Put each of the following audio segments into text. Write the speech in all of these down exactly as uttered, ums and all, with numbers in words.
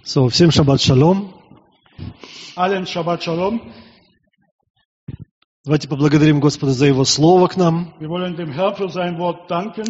So, всем шаббат шалом. Allen Shabbat Shalom. Давайте поблагодарим Господа за Его Слово к нам. Wir wollen dem Herrn für sein Wort danken.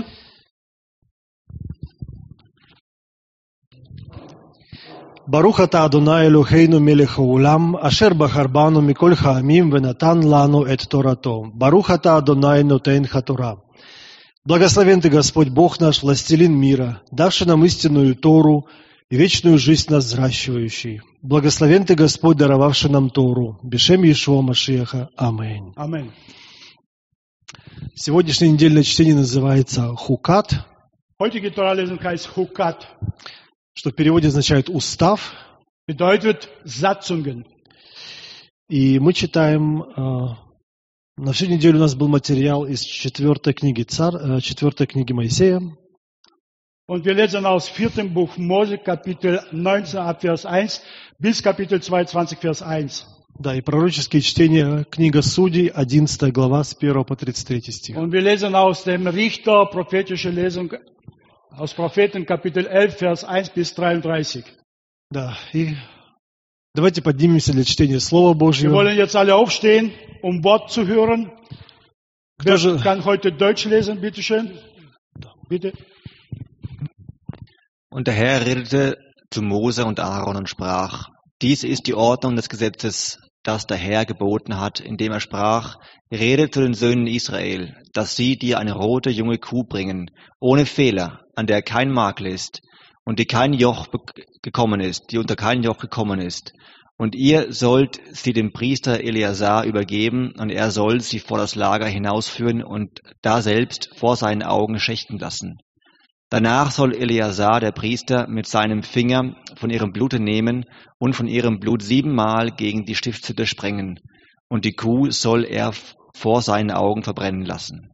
Барух ата Адонай Элохейну мелех хаулам, ашер бахар бану миколь хаамим венатан лану эт торато. Барух ата Адонай нотен хатора. Благословен Ты, Господь Бог наш, властелин мира, давший нам истинную Тору и вечную жизнь нас взращивающий. Благословен Ты, Господь, даровавший нам Тору. Бешем Иешуа Машиаха. Аминь. Amen. Сегодняшнее недельное чтение называется Хукат, Heutige Torah-Lesung heißt Hukat. что в переводе означает «устав». Bedeutet Satzungen. И мы читаем, э, на всю неделю у нас был материал из четвертой книги, цар, э, четвертой книги Моисея. Und wir lesen aus vierten Buch Mose, Kapitel neunzehn, ab Vers eins, bis Kapitel zweiundzwanzig, Vers eins. Да, и пророческие чтения, книга Судей, одиннадцатая глава, с первого по тридцать третий стих. Und wir lesen aus dem Richter, prophetische Lesung, aus Propheten, Kapitel elf, Vers eins bis dreiunddreißig. Да, и давайте поднимемся для чтения Слова Wir Божьего. wollen jetzt alle aufstehen, um Wort zu hören. Кто Wer же, kann heute Deutsch lesen, bitteschön? Bitte. Und der Herr redete zu Mose und Aaron und sprach: Dies ist die Ordnung des Gesetzes, das der Herr geboten hat, indem er sprach: Rede zu den Söhnen Israel, dass sie dir eine rote junge Kuh bringen, ohne Fehler, an der kein Makel ist, und die kein Joch gekommen ist, die unter kein Joch gekommen ist. Und ihr sollt sie dem Priester Eleazar übergeben, und er soll sie vor das Lager hinausführen und daselbst vor seinen Augen schächten lassen. Danach soll Eleazar, der Priester, mit seinem Finger von ihrem Blute nehmen und von ihrem Blut siebenmal gegen die Stiftshütte sprengen, und die Kuh soll er vor seinen Augen verbrennen lassen.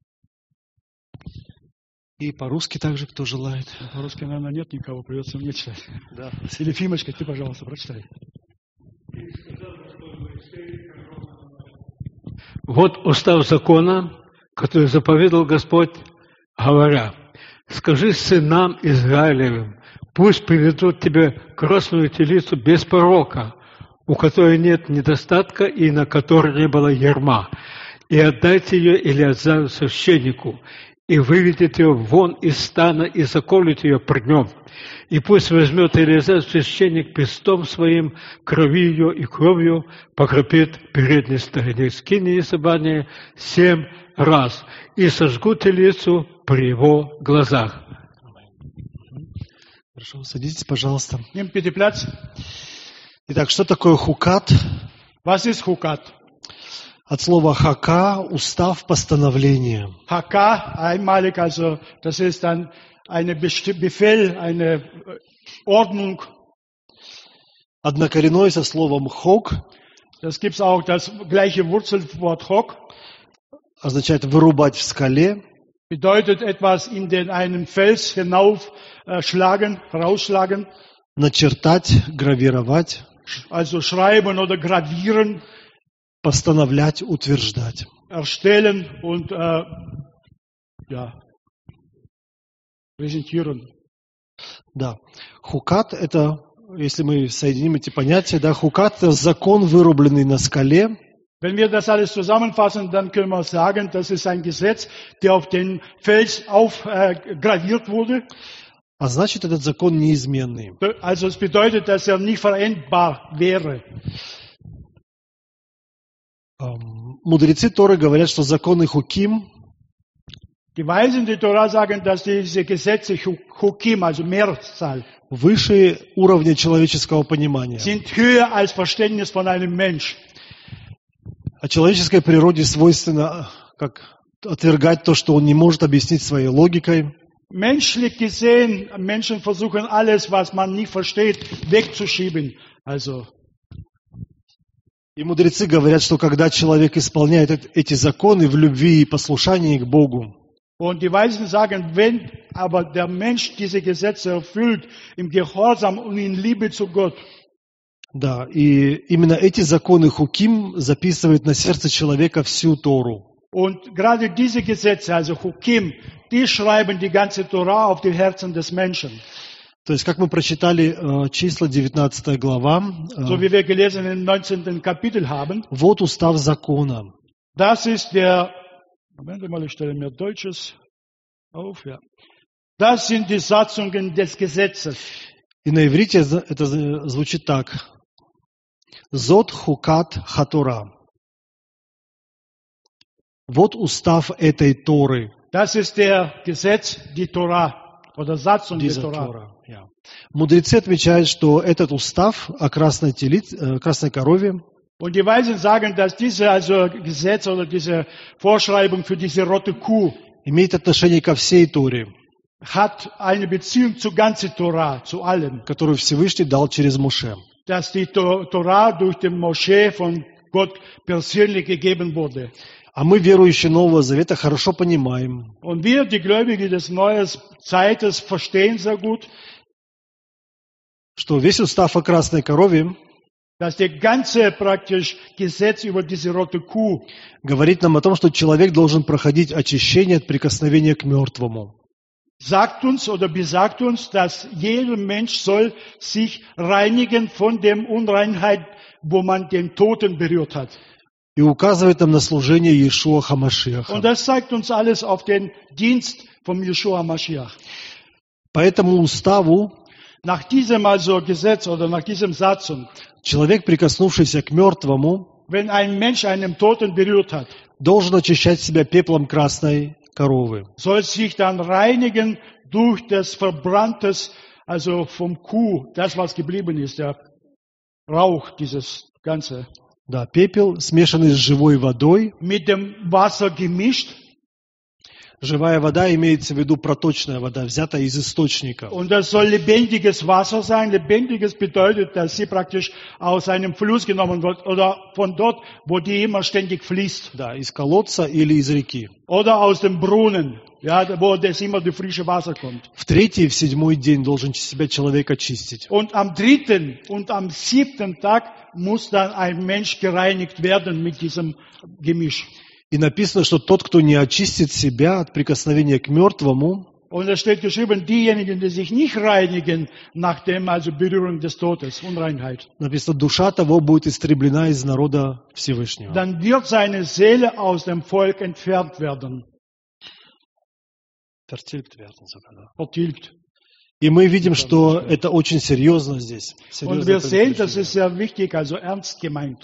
и по-русски также, кто желает. По-русски, наверное, нет никого, придется мне читать. Да. Или Фимочка, ты, пожалуйста, прочитай. Вот устав закона, который заповедал Господь, говоря: скажи сынам Израилевым, пусть приведут тебе красную телицу без порока, у которой нет недостатка и на которой не было ярма, и отдайте ее Элеазару священнику, и выведет ее вон из стана и заколет ее при нем. И пусть возьмет Элеазар священник перстом своим, крови ее и кровью покропит в передней стороне скинии собрания семь раз, и сожгут телицу при его глазах. Хорошо, садитесь, пожалуйста. Nimm bitte Platz. Итак, что такое хукат? Was ist Hukat? От слова хака, устав, постановление. Haka, einmalig, also das ist dann ein Befehl, eine Ordnung. Однокоренное со словом хок Das gibt es auch, das gleiche Wurzelwort Hok. означает вырубать в скале, Bedeutet etwas in den einen Fels hinauf äh, schlagen, rausschlagen, начертать, гравировать, also schreiben oder gravieren, постановлять, утверждать. erstellen und äh, ja, präsentieren. Да. Хукат – это, если мы соединим эти понятия, да, хукат – это закон, вырубленный на скале, Wenn wir das alles zusammenfassen, dann können wir sagen, das ist ein Gesetz, der auf den Fels aufgraviert äh, wurde. а значит, этот закон неизменный. Also es bedeutet, dass er nicht veränderbar wäre. Эм, Мудрецы Торы говорят, что законы Хуким Die Weisen der Torah sagen, dass diese Gesetze Chukim, also Mehrzahl, выше уровня человеческого понимания. sind höher als Verständnis von einem Mensch. А человеческой природе свойственно как отвергать то, что он не может объяснить своей логикой. Menschlich gesehen, Menschen versuchen alles, was man nicht versteht, wegzuschieben. Also, И мудрецы говорят, что когда человек исполняет эт- эти законы в любви и послушании к Богу, und die Weisen sagen, wenn aber der Mensch diese Gesetze erfüllt, im Gehorsam und in Liebe zu Gott, да, и именно эти законы Хуким записывают на сердце человека всю Тору. und gerade diese Gesetze, also Chukim, die schreiben die ganze Torah auf die Herzen des Menschen. То есть, как мы прочитали э, числа девятнадцатая глава, э, so wie wir gelesen im neunzehnten Kapitel haben. вот устав закона. Das ist der, Moment mal, ich stelle mir Deutsches auf, ja. Das sind die Satzungen des Gesetzes. И на иврите за- это за- звучит так. Зот хукат хатора. Вот устав этой Торы. Das ist der Gesetz, die Torah oder Satzung der Dieser Torah. Тора. Ja. Мудрецы отмечают, что этот устав о красной, телиц- э, красной корове Und die Weisen sagen, dass diese also Gesetz oder diese Vorschreibung für diese rote Kuh имеет отношение ко всей Торе, hat eine Beziehung zur ganzen Torah, zu allem. которую Всевышний дал через Моше. Dass die To- Torah durch den Moschee von Gott persönlich gegeben wurde. А мы, верующие Нового Завета, хорошо понимаем, Und wir, die Gläubigen des Neuen Zeites, verstehen sehr gut, что весь устав о красной корове dass der ganze praktisch Gesetz über diese rote Kuh говорит нам о том, что человек должен проходить очищение от прикосновения к мертвому. sagt uns oder besagt uns, dass jeder Mensch soll sich reinigen von der Unreinheit, wo man den Toten berührt hat. И указывает нам на служение Иешуа Хамашиаха. Und das zeigt uns alles auf den Dienst vom Yeshua Mashiach. По этому уставу Nach diesem also Gesetz oder nach diesem Satzung, человек, прикоснувшийся к мертвому, wenn ein Mensch einen Toten berührt hat, должен очищать себя пеплом красной коровы. soll sich dann reinigen durch das Verbranntes, also vom Kuh, das was geblieben ist, der Rauch, dieses Ganze, Да, пепел, смешанный с живой водой. mit dem Wasser gemischt. Живая вода имеется в виду проточная вода, взятая из источника. Und das soll lebendiges Wasser sein. Lebendiges bedeutet, dass sie praktisch aus einem Fluss genommen wird oder von dort, wo die immer ständig fließt. Да, из колодца или из реки. Oder aus dem Brunnen, ja, wo das immer die frische Wasser kommt. В третий и в седьмой день должен себя человек очистить. Und am dritten und am siebten Tag muss dann ein Mensch gereinigt werden mit diesem Gemisch. И написано, что тот, кто не очистит себя от прикосновения к мертвому, Und es steht geschrieben, diejenigen, die sich nicht reinigen nach dem also Berührung des Todes, Unreinheit, написано, душа того будет истреблена из народа Всевышнего. dann wird seine Seele aus dem Volk entfernt werden, Vertilgt werden sogar, да. vertilgt. И мы видим, что это очень серьезно здесь. Und Серьезное wir sehen, das предупреждение. ist sehr wichtig, also ernst gemeint.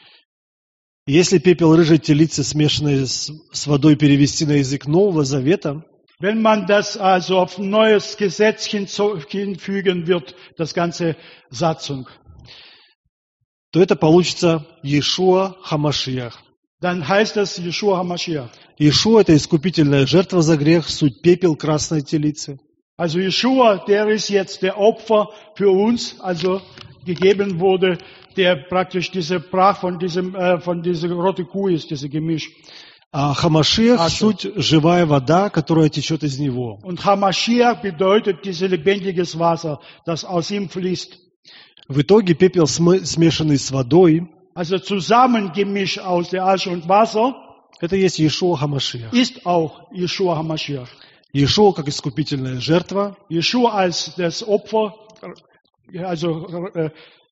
Если пепел рыжей телицы, смешанный с, с водой, перевести на язык Нового Завета, Wenn man das also auf ein neues Gesetz hinzu- hinfügen wird, das ganze Satzung, то это получится Иешуа Хамашиах. dann heißt das Yeshua HaMashiach. Иешуа – это искупительная жертва за грех, суть пепел красной телицы. Also Yeshua, der ist jetzt der Opfer für uns, also gegeben wurde, der praktisch diese Brach von diesem, äh, von dieser rote Kuh ist, dieses Gemisch. А Хамашиах – Аша. суть живая вода, которая течет из него. Und HaMashiach bedeutet dieses lebendiges Wasser, das aus ihm fließt. В итоге пепел, см- смешанный с водой, Also Zusammengemisch aus der Asche und Wasser это есть Иешуа Хамашиах. ist auch Yeshua HaMashiach. Иешуа как искупительная жертва, Yeshua als das Opfer, also äh,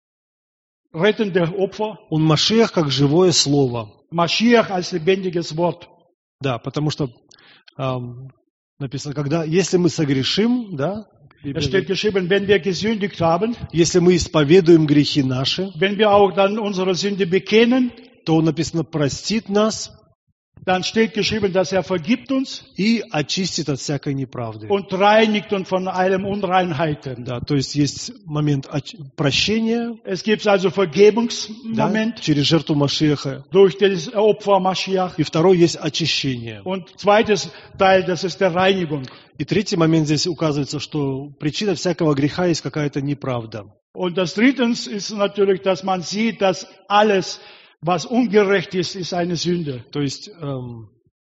rettende Opfer, он Машиах как живое слово. Mashiach als lebendiges Wort. Да, потому что ам, написано, когда, если мы согрешим, да, Es steht geschrieben, wenn wir gesündigt haben, если мы исповедуем грехи наши, wenn wir auch dann unsere Sünde bekennen, то написано, простит нас dann steht geschrieben, dass er vergibt uns и очистит от всякой неправды. und reinigt uns von allem Unreinheiten. Да, то есть есть момент оч- прощения, Es gibt also да, Vergebungsmoment через жертву Машиаха, durch das Opfer Mashiach. и второй есть очищение. Und zweites Teil, das ist der Reinigung. И третий момент здесь указывается, что причина всякого греха есть какая-то неправда. Und das drittens ist natürlich, dass man sieht, dass alles, was ungerecht ist, ist eine Sünde. То есть эм,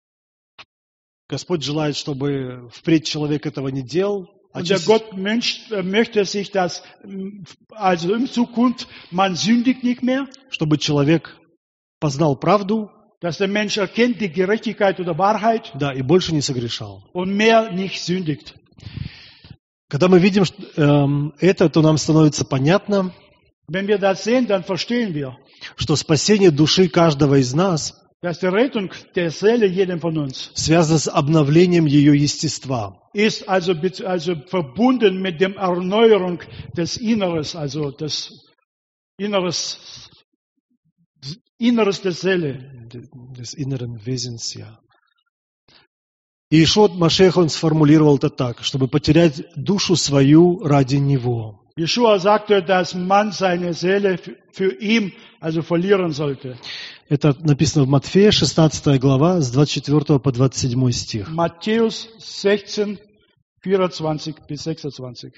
Господь желает, чтобы впредь человек этого не делал, Und der очистить, Gott Mensch, äh, möchte sich, dass ähm, also in Zukunft man sündigt nicht mehr, чтобы человек познал правду, dass der Mensch erkennt die Gerechtigkeit oder Wahrheit да, и больше не согрешал. und mehr nicht sündigt. Когда мы видим эм, это, то нам становится понятно, Wenn wir das sehen, dann verstehen wir, что спасение души каждого из нас dass die Rettung der Seele jedem von uns связано с обновлением ее естества. ist also, also verbunden mit der Erneuerung des Inneres, also des Inneres, Inneres der Seele. Des inneren Wesens, ja. И Иешуа Машех, он сформулировал это так, чтобы потерять душу свою ради Него. Jeschua sagte, dass man seine Seele für ihn also verlieren sollte. Это написано в Матфея, шестнадцатая глава, с двадцать четвёртого по двадцать седьмой стих. Matthäus sechzehn, vierundzwanzig bis sechsundzwanzig.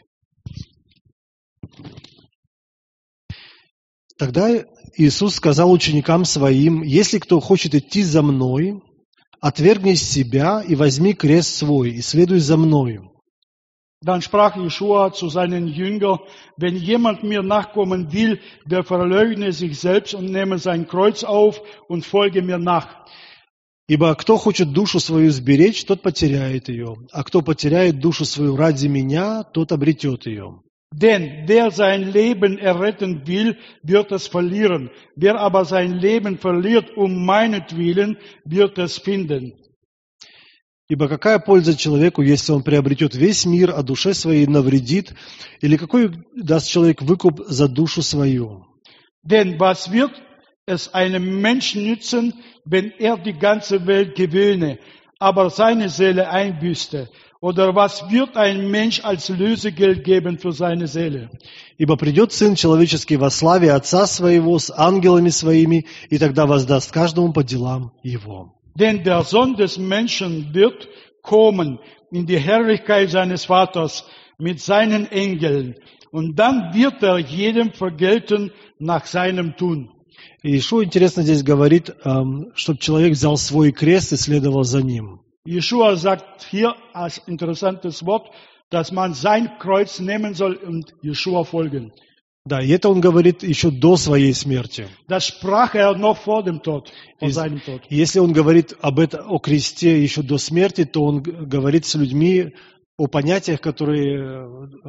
Тогда Иисус сказал ученикам Своим: «Если кто хочет идти за Мной, отвергни себя и возьми крест свой, и следуй за Мною». Dann sprach Jeschua zu seinen Jüngern: Wenn jemand mir nachkommen will, der verleugne sich selbst und nehme sein Kreuz auf und folge mir nach. «Ибо кто хочет душу свою сберечь, тот потеряет ее, а кто потеряет душу свою ради Меня, тот обретет ее». Denn der sein Leben erretten will, wird es verlieren. Wer aber sein Leben verliert um meinetwillen, wird es finden. «Ибо какая польза человеку, если он приобретет весь мир, а душе своей навредит? Или какой даст человек выкуп за душу свою?» Denn was wird es einem Menschen nützen, wenn er die ganze Welt gewöhne, aber seine Seele einbüßte? Oder was wird ein Mensch als Lösegeld geben für seine Seele? «Ибо придет Сын Человеческий во славе Отца Своего с ангелами Своими, и тогда воздаст каждому по делам Его». Denn der Sohn des Menschen wird kommen in die Herrlichkeit seines Vaters mit seinen Engeln. Und dann wird er jedem vergelten nach seinem Tun. И Иешуа, интересно, здесь говорит, чтобы человек взял свой крест и следовал за ним. Jeschua sagt hier als interessantes Wort, dass man sein Kreuz nehmen soll und Jeschua folgen. Да, и это он говорит еще до своей смерти. Das sprach er noch vor dem Tod, vor И seinem Tod. если он говорит об этом, о кресте еще до смерти, то он говорит с людьми о понятиях, которые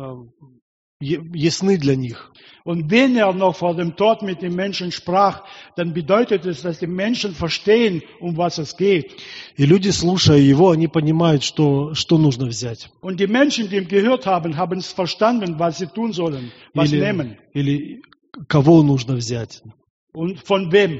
ясны для них. Und wenn er noch vor dem Tod mit den Menschen sprach, dann bedeutet es, dass die Menschen verstehen, um was es geht. И люди, слушая его, они понимают, что, что нужно взять. Und die Menschen, die ihm gehört haben, haben es verstanden, was sie tun sollen, was Или, nehmen. или кого нужно взять. Und von wem.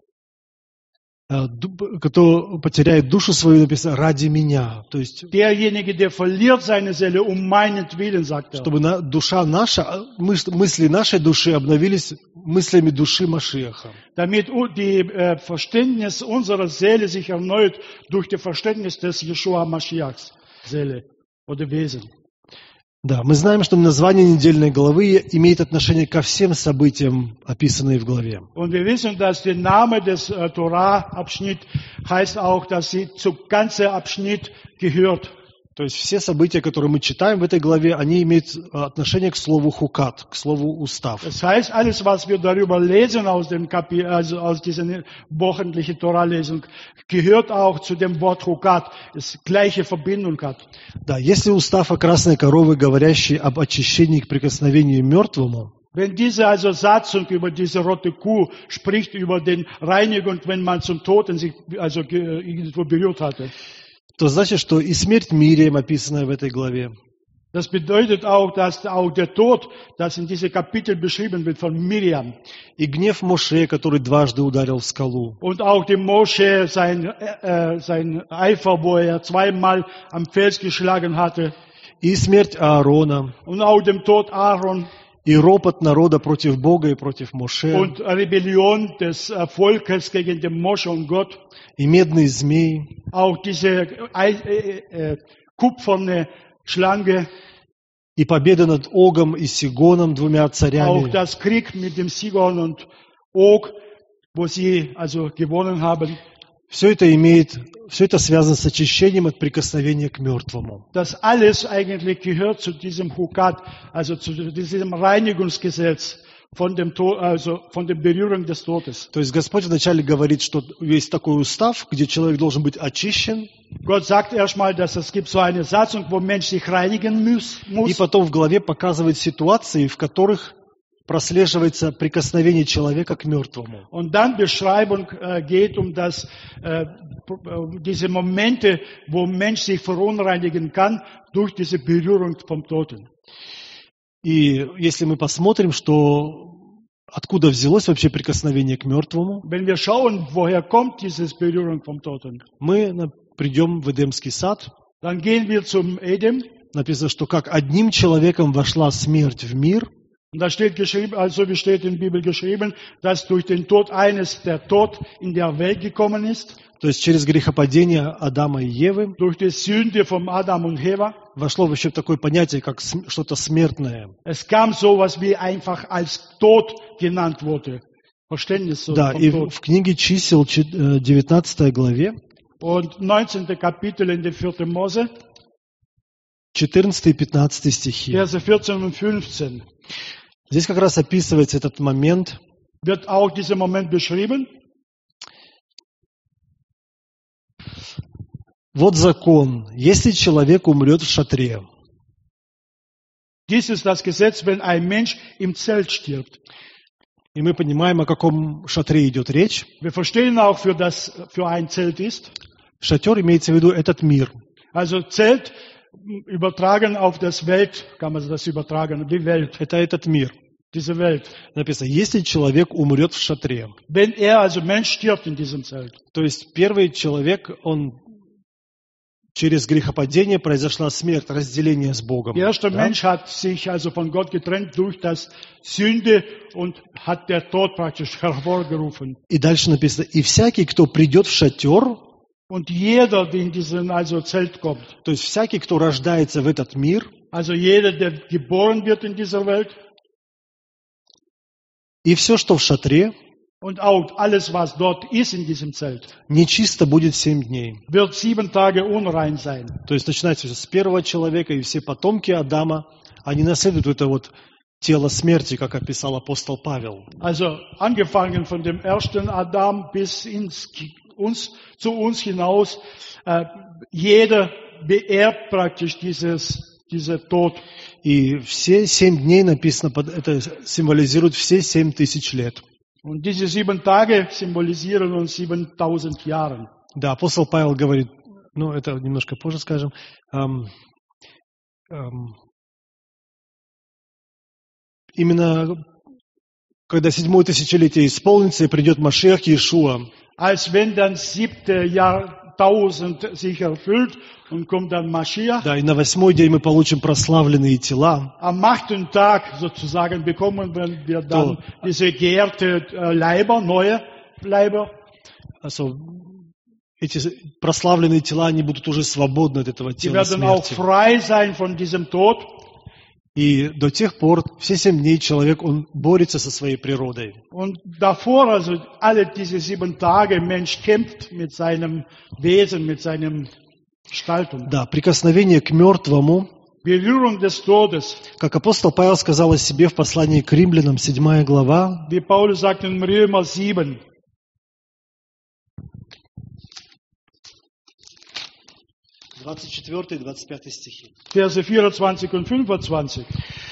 Кто потеряет душу свою, написано, ради меня. То есть, Derjenige, der verliert seine Seele um meinetwillen, sagt er. чтобы на, душа наша, мысли нашей души обновились мыслями души Машиаха. Damit die äh, Verständnis unserer Seele sich erneuert durch das Verständnis des Jeschua Mashiachs Seele oder Wesen. Да, мы знаем, что название недельной главы имеет отношение ко всем событиям, описанным в главе. Und wir wissen, dass der Name des äh, Torah-Abschnitt heißt auch, dass sie zum ganzen Abschnitt gehört. То есть все события, которые мы читаем в этой главе, они имеют отношение к слову хукат, к слову устав. Das heißt, alles, was wir darüber lesen aus dem Kapitel, also aus dieser wöchentlichen Torah-Lesung, gehört auch zu dem Wort Hukat, das gleiche Verbindung hat. Да, если устав о красной коровы, говорящий об очищении к прикосновению мертвому, Wenn diese also Satzung über diese rote Kuh spricht über den Reinigung, wenn man zum Toten sich also irgendwo berührt hatte, то значит, что и смерть Мириам, описанная в этой главе, das bedeutet auch, dass auch der Tod, das in diesem Kapitel beschrieben wird von Miriam, и гнев Моше, который дважды ударил в скалу, und auch dem Mosche sein, äh, sein Eifer, wo er zweimal am Fels geschlagen hatte, и смерть Аарона, und auch dem Tod Aaron, и ропот народа против Бога и против Моше, und Rebellion des äh, Volkes gegen den Mosche und Gott, и медный змей, auch diese äh, äh, kupferne Schlange, и победа над Огом и Сигоном, двумя auch царями. das Krieg mit dem Sigon und Og, wo sie also gewonnen haben. Все это имеет, все это связано с очищением от прикосновения к мертвому. Das alles eigentlich gehört zu diesem Hukat, also zu diesem Reinigungsgesetz von dem Tod, also von der Berührung des Todes. То есть Господь вначале говорит, что есть такой устав, где человек должен быть очищен, Gott sagt erstmal, dass es gibt so eine Satzung, wo Mensch sich reinigen muss. и потом в главе показывает ситуации, в которых прослеживается прикосновение человека к мертвому. Und dann Beschreibung äh, geht um das, äh, diese Momente, wo Mensch sich verunreinigen kann durch diese Berührung vom Toten. И если мы посмотрим, что откуда взялось вообще прикосновение к мертвому, Wenn wir schauen, woher kommt diese Berührung vom Toten, мы на- придем в Эдемский сад. dann gehen wir zum Edem. Написано, что как одним человеком вошла смерть в мир, Und da steht geschrieben, also wie steht in der Bibel geschrieben, dass durch den Tod eines der Tod in der Welt gekommen ist, то есть через грехопадение Адама и Евы, durch die Sünde von Adam und Eva. вошло вообще в такое понятие, как см- что-то смертное. Es kam sowas wie einfach als Tod genannt wurde. Verständnis so Да, vom и в Tod. в книге чисел чет- э, девятнадцатой главе, Und neunzehnten Kapitel in der vierten Mose, четырнадцатый и пятнадцатый стихи. Verse vierzehn und fünfzehn, Здесь как раз описывается этот момент, wird auch dieser Moment beschrieben. вот закон, если человек умрет в шатре, Dies ist das Gesetz, wenn ein Mensch im Zelt stirbt. и мы понимаем, о каком шатре идет речь. Wir verstehen auch, für das für ein Zelt ist. Шатер имеется в виду этот мир. Also Zelt übertragen auf das Welt, kann man das übertragen, die Welt, Это этот мир. diese Welt. Написано, если человек умрет в шатре. Wenn er, also Mensch, stirbt in diesem Zelt. То есть первый человек, он через грехопадение произошла смерть, разделение с Богом. Der erste Да? Mensch hat sich also von Gott getrennt durch das Sünde und hat der Tod praktisch hervorgerufen. И дальше написано, и всякий, кто придет в шатер, Und jeder, der in diesen also Zelt kommt, то есть всякий, кто рождается в этот мир, also jeder, der geboren wird in dieser Welt и все, что в шатре, und auch alles, was dort ist in diesem Zelt, нечисто будет семь дней. wird sieben Tage unrein sein. То есть начинается всё с первого человека, и все потомки Адама, они наследуют это вот тело смерти, как описал апостол Павел. Also angefangen von dem ersten Adam bis ins, uns, zu uns hinaus, äh, jeder beerbt praktisch dieses, dieser Tod. И все семь дней написано, под- это символизирует все семь тысяч лет. Und diese sieben Tage symbolisieren uns siebentausend Jahre. Да, апостол Павел говорит, ну это немножко позже скажем, ам, ам, именно когда седьмое тысячелетие исполнится и придет Машиах Иешуа, Als wenn dann siebte Jahrtausend sich erfüllt und kommt dann Maschiach. да, и на восьмой день мы получим прославленные тела, Am achten Tag sozusagen bekommen wir dann diese geehrte äh, Leiber, neue Leiber. also, эти прославленные тела, они будут уже свободны от этого Die тела werden auch смерти. frei sein von diesem Tod. И до тех пор, все семь дней человек, он борется со своей природой. Und davor, also alle diese sieben Tage, Mensch kämpft mit seinem Wesen, mit seinem Gestaltung. Да, прикосновение к мертвому, Berührung des Todes. как апостол Павел сказал о себе в послании к римлянам, седьмая глава, Wie Paulus sagt in Römer sieben, двадцать четвёртый и двадцать пятый стихи. Verse vierundzwanzig und fünfundzwanzig.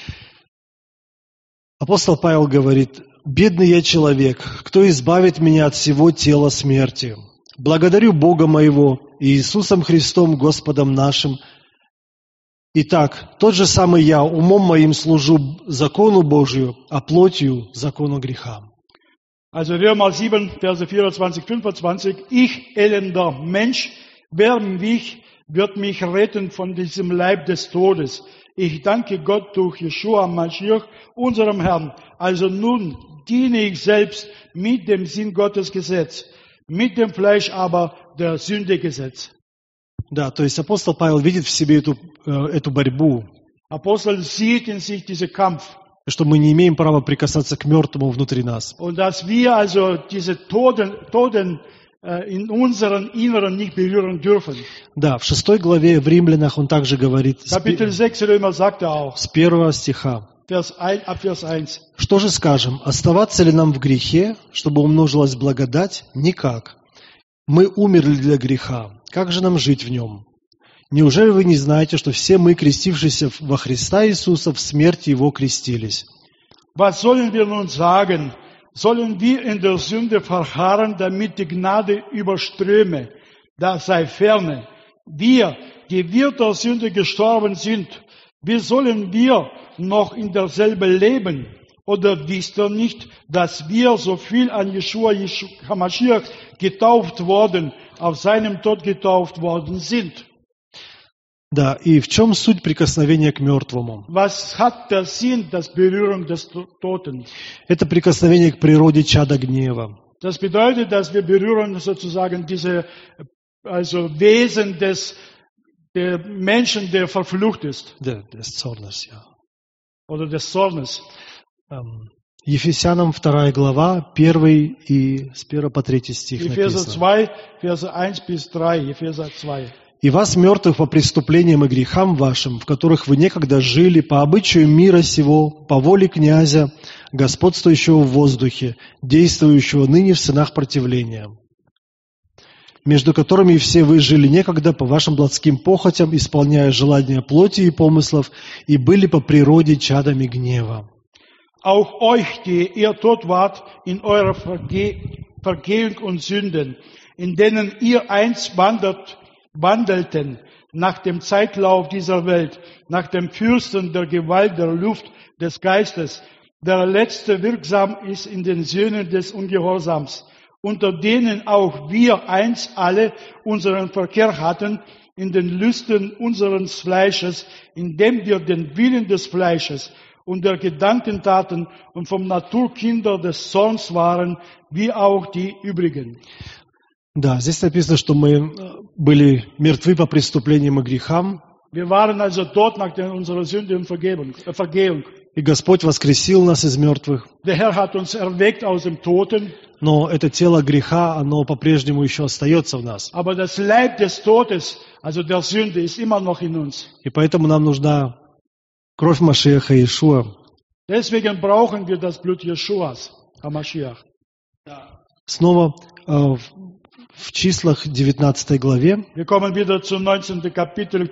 Апостол Павел говорит, «Бедный я человек, кто избавит меня от всего тела смерти? Благодарю Бога моего и Иисусом Христом, Господом нашим. Итак, тот же самый я умом моим служу закону Божию, а плотью закону греха». Also Römer sieben, Verse vierundzwanzig, fünfundzwanzig. Ich, elender Mensch, wer mich, wird mich retten von diesem Leib des Todes. Ich danke Gott durch Jeschua Mashiach, unserem Herrn. Also nun diene ich selbst mit dem Sinn Gottes Gesetz, mit dem Fleisch aber der Sünde Gesetz. Да, то есть апостол Павел видит в себе эту, э, эту борьбу, Apostel sieht in sich diesen Kampf. что мы не имеем права прикасаться к мертвому внутри нас. Und dass wir also diese Toten, Toten äh, in unseren Inneren nicht berühren dürfen. Да, в шестой главе в Римлянах он также говорит с, Kapitel пе- sechs Römer sagt er auch. с первого стиха. Vers eins, ab Vers eins. Что же скажем? Оставаться ли нам в грехе, чтобы умножилась благодать? Никак. Мы умерли для греха. Как же нам жить в нем? Неужели вы не знаете, что все мы, крестившиеся во Христа Иисуса, в смерти Его крестились? Was sollen wir nun sagen? Sollen wir in der Sünde verharren, damit die Gnade überströme? Das sei ferne. Wir, die wir der Sünde gestorben sind, wie sollen wir noch in derselbe leben? Oder wisst ihr nicht, dass wir, so viel an Jeshua HaMashiach getauft worden, auf seinem Tod getauft worden sind? Да, и в чем суть прикосновения к мертвому? Was hat der Sinn, das Berührung des Toten? Это прикосновение к природе чада гнева. Das bedeutet, dass wir berühren sozusagen diese, also Wesen des, der Menschen, der verflucht ist. Да, des Zornes, ja. Oder des Zornes. Эм, Ефесянам вторая глава, первый и с первого по третий стих Epheser написано. zwei, Verse eins bis drei, Epheser zwei. «И вас, мертвых по преступлениям и грехам вашим, в которых вы некогда жили, по обычаю мира сего, по воле князя, господствующего в воздухе, действующего ныне в сынах противления, между которыми и все вы жили некогда по вашим плотским похотям, исполняя желания плоти и помыслов, и были по природе чадами гнева». Auch euch, die ihr tot wart in eurer Verge Vergehung und Sünden, in denen ihr einst wandert, wandelten, nach dem Zeitlauf dieser Welt, nach dem Fürsten der Gewalt der Luft des Geistes, der letzte wirksam ist in den Söhnen des Ungehorsams, unter denen auch wir einst alle unseren Verkehr hatten, in den Lüsten unseres Fleisches, indem wir den Willen des Fleisches und der Gedanken taten und vom Naturkinder des Zorns waren, wie auch die übrigen. Да, здесь написано, что мы были мертвы по преступлениям и грехам, Wir waren also tot nach der, unserer Sünde und Vergebung, äh, Vergehung. и Господь воскресил нас из мертвых. Der Herr hat uns erweckt aus dem Toten, Но это тело греха, оно по-прежнему еще остается в нас. aber das Leib des Todes, also der Sünde, ist immer noch in uns. И поэтому нам нужна кровь Машиаха Иешуа. Deswegen brauchen wir das Blut Jeschuas, HaMashiach. Снова э, в, в числах девятнадцатой главе, Wir kommen wieder zum neunzehnten Kapitel.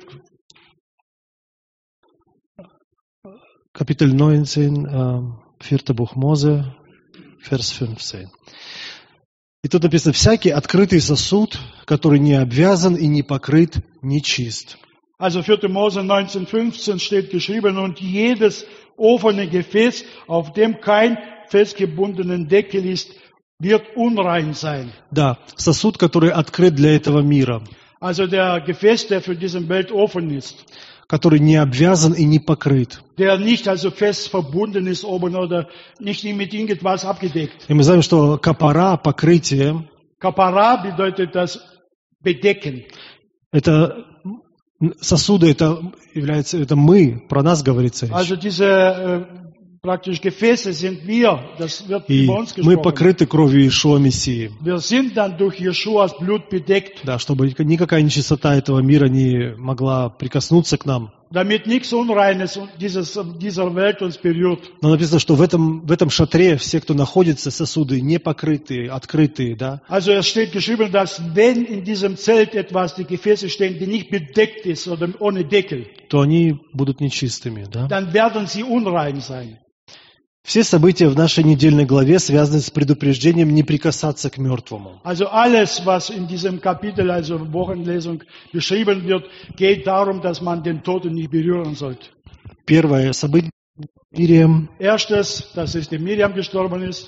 Kapitel neunzehn, äh, vierter Buch Mose, Vers fünfzehn. И тут написано: «Всякий открытый сосуд, который не обвязан и не покрыт, нечист». Also vierter Mose neunzehn fünfzehn steht geschrieben, und jedes offene Gefäß, auf dem kein festgebundener Deckel ist, wird unrein sein. Да, сосуд, который открыт для этого мира, Also der Gefäß, der für diese Welt offen ist, который не обвязан и не покрыт. der nicht also fest verbunden ist oben oder nicht mit irgendwas abgedeckt. И мы знаем, что капара, покрытие, Kapara bedeutet das Bedecken. это сосуды, это является, это мы, про нас говорится речь. Also diese äh, praktisch Gefäße sind wir, das wird И über uns мы gesprochen. покрыты кровью Иешуа Мессии. Wir sind dann durch Jeschuas Blut bedeckt, Да, чтобы никакая нечистота этого мира не могла прикоснуться к нам. damit nichts Unreines dieses, dieser Welt uns berührt. Но написано, что в этом, в этом шатре все, кто находится, сосуды не покрытые, открытые, да. Also es steht geschrieben, dass wenn in diesem Zelt etwas, die Gefäße stehen, die nicht bedeckt ist oder ohne Deckel, то они будут нечистыми, да. dann werden sie unrein sein. Все события в нашей недельной главе связаны с предупреждением не прикасаться к мертвому. Also alles, was in diesem Kapitel, also Wochenlesung, beschrieben wird, geht darum, dass man den Toten nicht berühren sollte. Первое событие Мириам, Erstes, dass es die Miriam gestorben ist,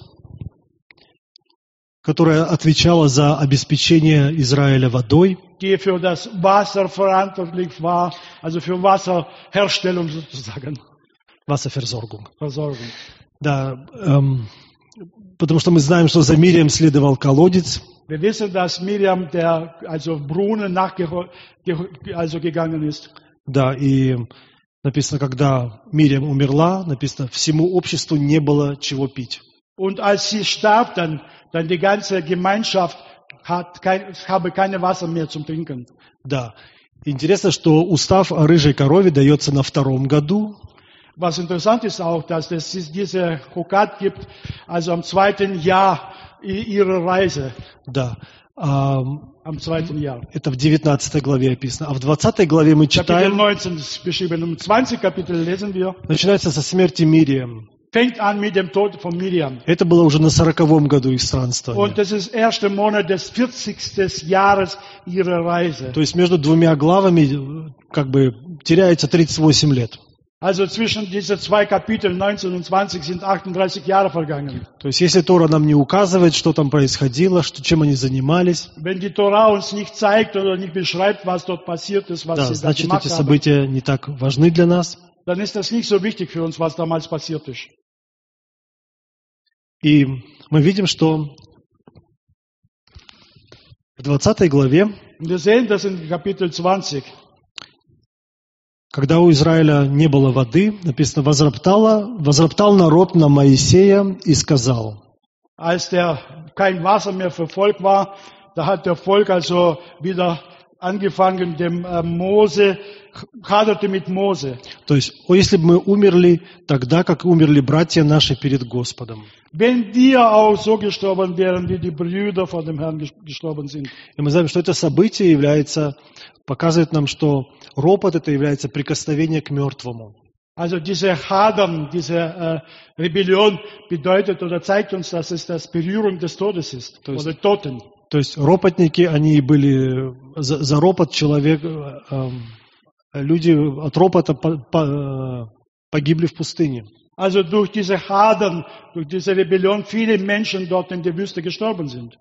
которая отвечала за обеспечение Израиля водой. die für das Wasser verantwortlich war, also für Wasserherstellung sozusagen, Wasserversorgung. Versorgung. Да, эм, потому что мы знаем, что за Мириам следовал колодец. Wir wissen, dass Miriam der also Brunnen nachge also gegangen ist. Да, и написано, когда Мириам умерла, написано, всему обществу не было чего пить. Und als sie starb, dann, dann die ganze Gemeinschaft hat kein, habe keine Wasser mehr zum Trinken. Да. Интересно, что устав о рыжей корове дается на втором году. Was interessant ist auch, dass es diese Chogat gibt, also am zweiten Jahr ihrer Reise. Да. А, Am zweiten Jahr. это в девятнадцатой главе описано. А в двадцатой главе мы Kapitel читаем, neunzehn ist beschrieben. Im zwanzigsten Kapitel lesen wir, начинается со смерти Мириам. fängt an mit dem Tod von Miriam. Это было уже на сороковом году их странствования. Und das ist der erste Monat des vierzigsten Jahres ihrer Reise. То есть между двумя главами как бы теряется тридцать восемь лет. Also zwischen diese zwei Kapiteln, neunzehn und zwanzig, sind achtunddreißig Jahre vergangen. То есть если Тора нам не указывает, что там происходило, что, чем они занимались, Wenn die Tora uns nicht zeigt oder nicht beschreibt, was dort passiert ist, was да, sie da значит, gemacht эти haben, события не так важны для нас. dann ist das nicht so wichtig für uns, was damals passiert ist. И мы видим, что в двадцатой главе, Und wir sehen das in Kapitel zwanzig. когда у Израиля не было воды, написано, возроптало, возроптал народ на Моисея и сказал. Als der kein Wasser mehr für Volk war, da hat der Volk also wieder angefangen, dem äh, Mose, haderte mit Mose. То есть, о, если бы мы умерли тогда, как умерли братья наши перед Господом. Wenn wir auch so gestorben wären, wie die Brüder vor dem Herrn ges- gestorben sind. И мы знаем, что это событие является, показывает нам, что ропот это является прикосновение к мертвому. Also diese Hadern, diese äh, Rebellion bedeutet oder zeigt uns, dass es das Berührung des Todes ist, То есть- oder Toten. То есть ропотники, они были, за, за ропот человек, э, э, люди от ропота по- по- погибли в пустыне. Also durch diese Hadern, durch diese Rebellion viele Menschen dort in der Wüste gestorben sind.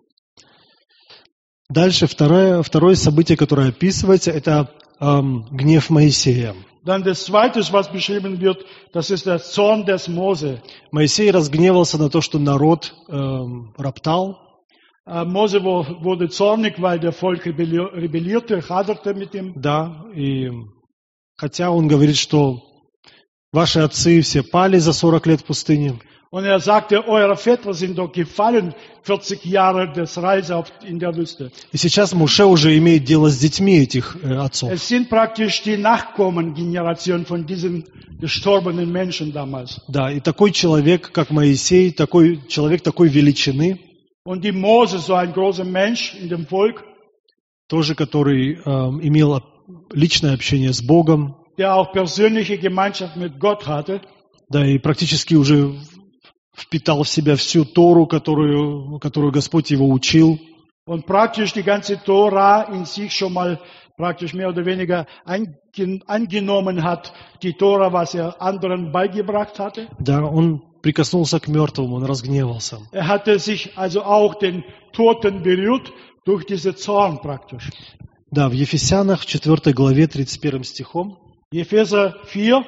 Дальше второе, второе событие, которое описывается, это эм, гнев Моисея. Dann das Zweite, was beschrieben wird, das ist der Zorn des Mose. Моисей разгневался на то, что народ эм, роптал, Äh, Mose wo- wurde zornig, weil der Volk rebelli- rebellierte, haderte mit ihm. да, и хотя он говорит, что ваши отцы все пали за сорок лет в пустыне, Und er sagte, eure Väter sind doch gefallen, vierzig Jahre des Reise auf, in der Wüste. и сейчас Моше уже имеет дело с детьми этих э, отцов. Es sind praktisch die Nachkommen-Generation von diesen gestorbenen Menschen damals. Да, и такой человек, как Моисей, такой человек такой величины, Und die Mose, so ein großer Mensch in dem Volk, тоже который эм, имел личное общение с Богом, der auch persönliche Gemeinschaft mit Gott hatte, да, и практически уже впитал в себя всю Тору, которую, которую Господь его учил. und praktisch die ganze Tora in sich schon mal praktisch mehr oder weniger eingen- angenommen hat, die Tora, was er anderen beigebracht hatte. Да, он прикоснулся к мертвому, он разгневался. Er hatte sich also auch den Toten berührt durch diese Zorn praktisch. Да, в Ефесянах, в четвёртой главе, тридцать первым стихом, Epheser vier,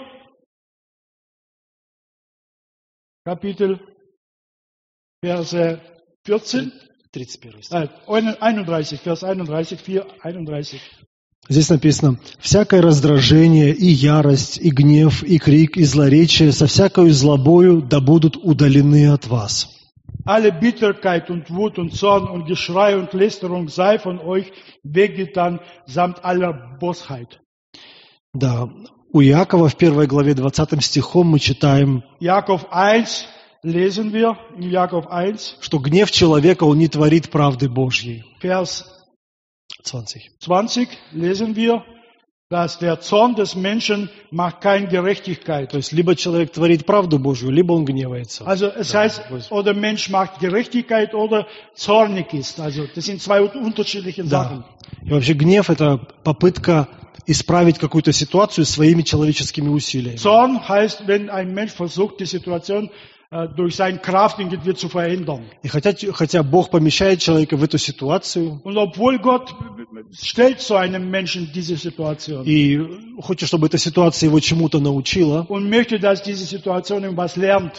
Kapitel, Verse vierzehn, тридцать первый стих. äh, einunddreißig, Vers einunddreißig, vier, einunddreißig. Здесь написано, «Всякое раздражение, и ярость, и гнев, и крик, и злоречие, со всякою злобою да будут удалены от вас». Alle Bitterkeit und Wut und Zorn und Geschrei und Lästerung sei von euch weggetan, samt aller Bosheit. Да, у Иакова в первой главе двадцатым стихом мы читаем, Jakob eins lesen wir, in Jakob eins, что гнев человека, он не творит правды Божьей. Vers двадцать. zwanzig lesen wir, dass der Zorn des Menschen macht keine Gerechtigkeit. То есть, либо человек творит правду Божью, либо он гневается. Also es heißt, oder Mensch macht Gerechtigkeit oder zornig ist. Also das sind zwei unterschiedliche Sachen. Да. И вообще гнев – это попытка исправить какую-то ситуацию своими человеческими усилиями. Zorn heißt, wenn ein Mensch versucht, die Situation äh, durch seine Kraft irgendwie zu verändern. И хотя, хотя Бог помещает человека в эту ситуацию, Und obwohl Gott stellt so einen Menschen diese Situation и хочет, чтобы эта ситуация его чему-то научила, und möchte, dass diese Situation ihm was lernt,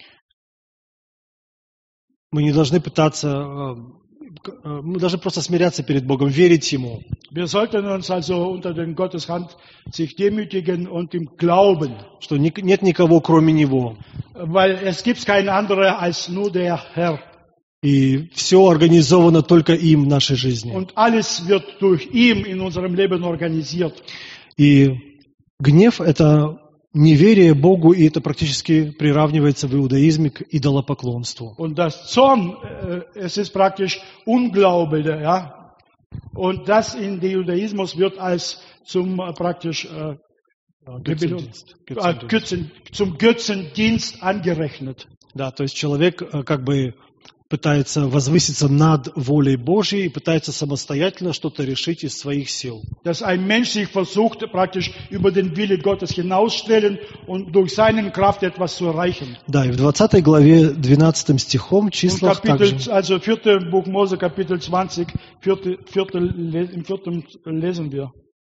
мы не должны пытаться, э, э, мы должны просто смиряться перед Богом, верить Ему. wir sollten uns also unter den Gottes Hand sich demütigen und ihm glauben, Что ни- нет никого, кроме Него. weil es gibt keinen anderen als nur der Herr. И все организовано только им в нашей жизни. Und alles wird durch ihn in unserem Leben organisiert. И гнев – это неверие Богу, и это практически приравнивается в иудаизме к идолопоклонству. Und das Zorn, äh, es ist praktisch Unglaube, ja. Und das in den Judaismus wird als zum äh, praktisch äh, Rebellion, äh, Götzen, zum Götzendienst angerechnet. Да, то есть человек э, как бы пытается возвыситься над волей Божьей и пытается самостоятельно что-то решить из своих сил. Dass ein Mensch sich versucht, praktisch über den Wille Gottes hinausstellen und durch seine Kraft etwas zu erreichen. Да, и в двадцатой главе, двенадцатым стихом, Und числах Kapitel, также. also vierte Buch Mose, Kapitel zwanzig, vierte, vierte, im vierten lesen wir.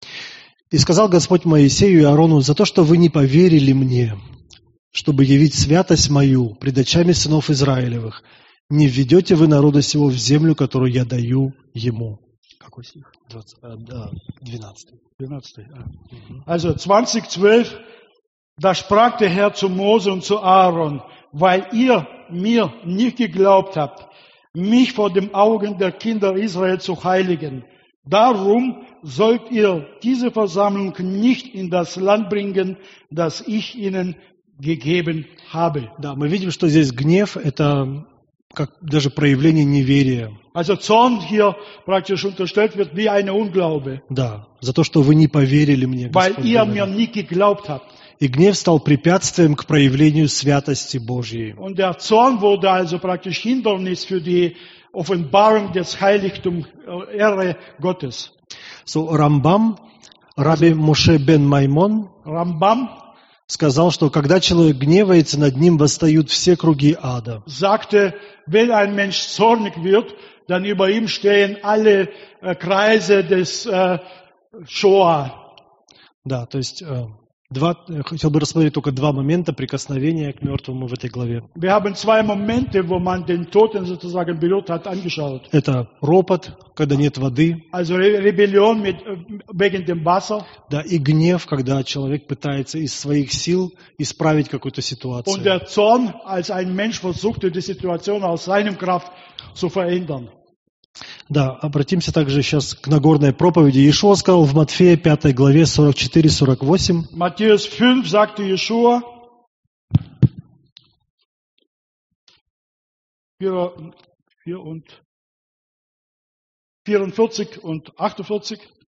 «И сказал Господь Моисею и Аарону, за то, что вы не поверили мне, чтобы явить святость мою пред очами сынов Израилевых, не введете вы народа сего в землю, которую я даю ему». Какой стих? двенадцатый. двенадцатый. Also zwanzig, zwölf, da sprach der Herr zu Mose und zu Aaron, weil ihr mir nicht geglaubt habt, mich vor den Augen der Kinder Israel zu heiligen. Darum sollt ihr diese Versammlung nicht in das Land bringen, das ich ihnen gegeben habe. Да, мы видим, что здесь гнев – это как даже проявление неверия. Also Zorn hier praktisch unterstellt wird wie eine Unglaube, Да, за то, что вы не поверили мне, weil Господь ihr говорит. mir nicht geglaubt habt. И гнев стал препятствием к проявлению святости Божьей. Und der Zorn wurde also praktisch Hindernis für die Offenbarung des Heiligtums, äh, Ehre Gottes. So, Рамбам, Раби Моше бен Маймон, Rambam сказал, что когда человек гневается, над ним восстают все круги ада. sagte, wenn ein Mensch zornig wird, dann über ihm stehen alle äh, Kreise des äh, Shoah. Да, то есть э, два, я хотел бы рассмотреть только два момента прикосновения к мертвому в этой главе. Wir haben zwei Momente, wo man den Toten sozusagen berührt hat, angeschaut. Это ропот, когда нет воды, Also Re Rebellion mit, äh, wegen dem Wasser да, и гнев, когда человек пытается из своих сил исправить какую-то und ситуацию. der Zorn, als ein Mensch versuchte, die Situation aus seiner Kraft zu verändern. Да, обратимся также сейчас к Нагорной проповеди. Иешуа сказал в Матфея пятой главе сорок четыре сорок восемь. Matthäus fünf sagte Jeschua, vier, vier und vierundvierzig und achtundvierzig.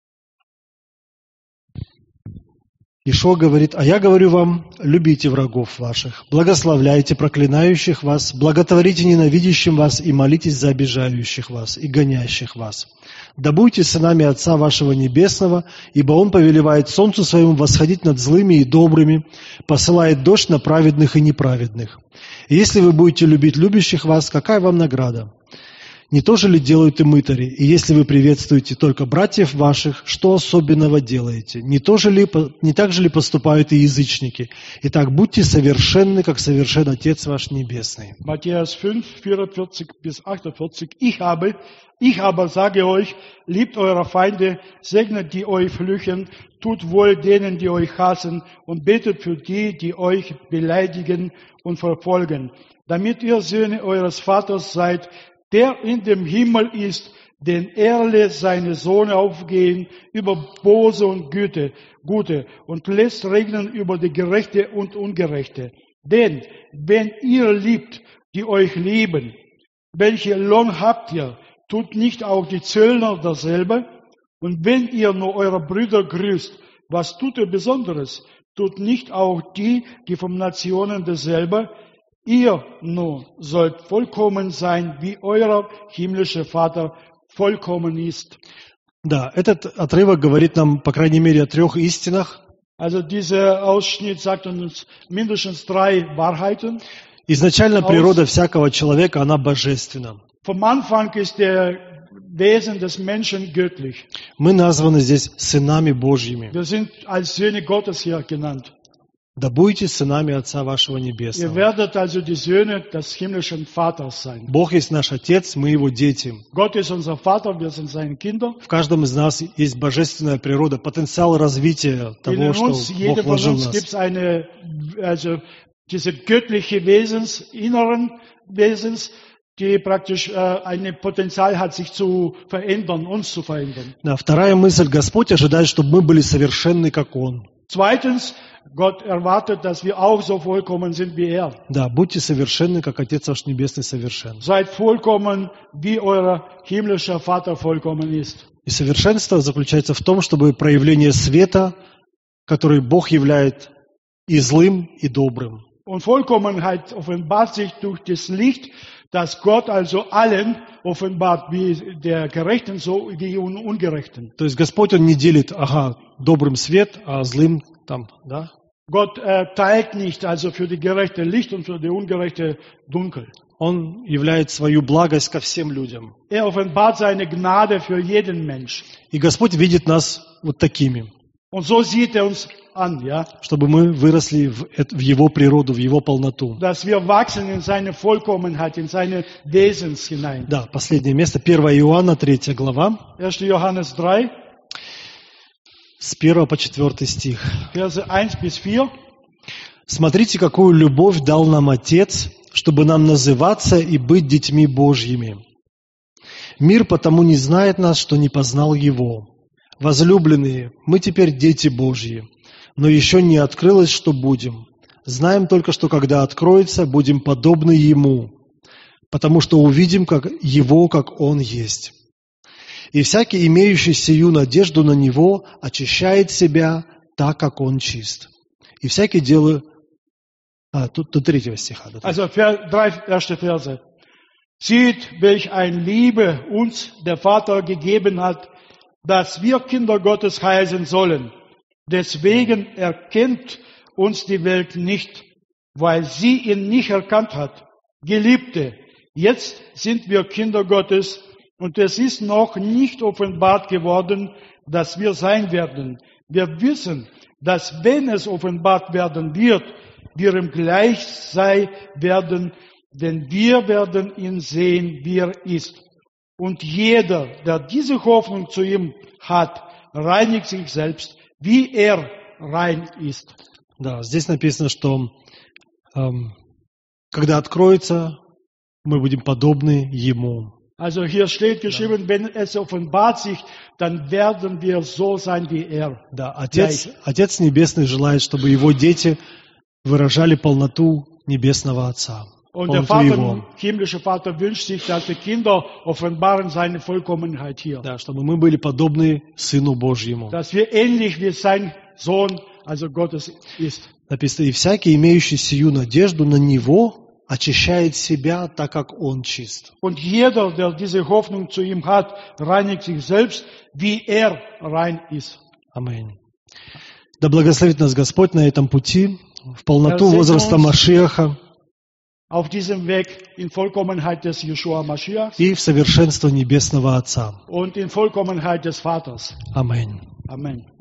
Иешуа говорит: «А я говорю вам, любите врагов ваших, благословляйте проклинающих вас, благотворите ненавидящим вас и молитесь за обижающих вас и гонящих вас. Да будьте сынами Отца вашего Небесного, ибо Он повелевает солнцу своему восходить над злыми и добрыми, посылает дождь на праведных и неправедных. И если вы будете любить любящих вас, какая вам награда? Не то же ли делают и мытари? И если вы приветствуете только братьев ваших, что особенного делаете? Не, то же ли, не так же ли поступают и язычники? Итак, будьте совершенны, как совершен Отец ваш Небесный». Matthäus fünf, vierundvierzig bis achtundvierzig. Ich habe, ich aber sage euch, liebt eure Feinde, segnet die euch fluchen, tut wohl denen, die euch hassen, und betet für die, die euch beleidigen und verfolgen, damit ihr Söhne eures Vaters seid, der in dem Himmel ist, denn er lässt seine Sonne aufgehen über Böse und Güte, Gute und lässt regnen über die Gerechte und Ungerechte. Denn wenn ihr liebt, die euch lieben, welche Lohn habt ihr? Tut nicht auch die Zöllner dasselbe? Und wenn ihr nur eure Brüder grüßt, was tut ihr Besonderes? Tut nicht auch die, die von Nationen dasselbe? Ihr nun sollt vollkommen sein, wie euer himmlischer Vater vollkommen ist. Да, этот отрывок говорит нам, по крайней мере, о трех истинах. Also dieser Ausschnitt sagt uns mindestens drei Wahrheiten. Изначально Aus- природа всякого человека, она божественна. Vom Anfang ist der Wesen des Menschen göttlich. Мы названы здесь сынами Божьими. Wir sind als Söhne Gottes hier genannt. Да будете сынами Отца вашего Ihr Небесного. werdet also die Söhne des himmlischen Vaters sein. Бог есть наш Отец, мы Его дети. Gott ist unser Vater, wir sind seine Kinder. В каждом из нас есть божественная природа, потенциал развития In того, что uns, Бог jedem von вложил в uns нас. gibt es eine, also diese göttliche Wesens, inneren Wesens, die praktisch äh, ein Potenzial hat, sich zu verändern, uns zu verändern. Да, вторая мысль: Господь ожидает, чтобы мы были совершенны, как Он. Zweitens, Gott erwartet, dass wir auch so vollkommen sind wie er. Да, будьте совершенны, как Отец ваш Небесный совершен. Seid vollkommen, wie euer himmlischer Vater vollkommen ist. И совершенство заключается в том, чтобы проявление света, который Бог являет и злым, и добрым. Und Vollkommenheit offenbart sich durch das Licht, das Gott also allen offenbart, wie der Gerechten, so wie die Ungerechten. То есть Господь, Он не делит, ага, добрым свет, а злым там, да? Gott äh, teilt nicht also für die Gerechte Licht und für die Ungerechte Dunkel. Он являет свою благость ко всем людям. Er offenbart seine Gnade für jeden Mensch. И Господь видит нас вот такими, Und so sieht er uns an, ja, чтобы мы выросли в, эт- в Его природу, в Его полноту. dass wir wachsen in seine Vollkommenheit, in seine Wesens hinein. Да, последнее место, первое Иоанна, третья глава, erster Johannes drei, с первого по четвертый стих. Verse eins bis vier. «Смотрите, какую любовь дал нам Отец, чтобы нам называться и быть детьми Божьими. Мир потому не знает нас, что не познал Его. Возлюбленные, мы теперь дети Божьи, но еще не открылось, что будем. Знаем только, что когда откроется, будем подобны Ему, потому что увидим как Его, как Он есть. И всякий, имеющий сию надежду на Него, очищает себя так, как Он чист. И всякий делает...» А, тут до третьего стиха. До третьего. Also Ver- drei erste Verse. Sieht, welch ein Liebe uns der Vater gegeben hat, dass wir Kinder Gottes heißen sollen. Deswegen erkennt uns die Welt nicht, weil sie ihn nicht erkannt hat. Geliebte, jetzt sind wir Kinder Gottes und es ist noch nicht offenbart geworden, dass wir sein werden. Wir wissen, dass wenn es offenbart werden wird, wir ihm gleich sein werden, denn wir werden ihn sehen, wie er ist. Und jeder, der diese Hoffnung zu ihm hat, reinigt sich selbst, wie er rein ist. Да, здесь написано, что эм, когда откроется, мы будем подобны Ему. Also hier steht geschrieben, wenn es offenbart sich, dann werden wir so sein wie er. Да, Отец, Отец Небесный желает, чтобы Его дети выражали полноту Небесного Отца. Und der Полноту Vater, Его. himmlische Vater wünscht sich, dass die Kinder offenbaren seine Vollkommenheit hier. Да, чтобы мы были подобны Сыну Божьему. Dass wir ähnlich wie sein Sohn, also Gottes, ist. Написано, и всякий, имеющий сию надежду на Него, очищает себя, так как Он чист. Und jeder, der diese Hoffnung zu ihm hat, reinigt sich selbst, wie er rein ist. Аминь. Да благословит нас Господь на этом пути, в полноту Herr, возраста segne uns. Машиаха Auf diesem Weg in Vollkommenheit des Jeschua Mashiach и в совершенство Небесного Отца. und in Vollkommenheit des Vaters. Аминь. Amen.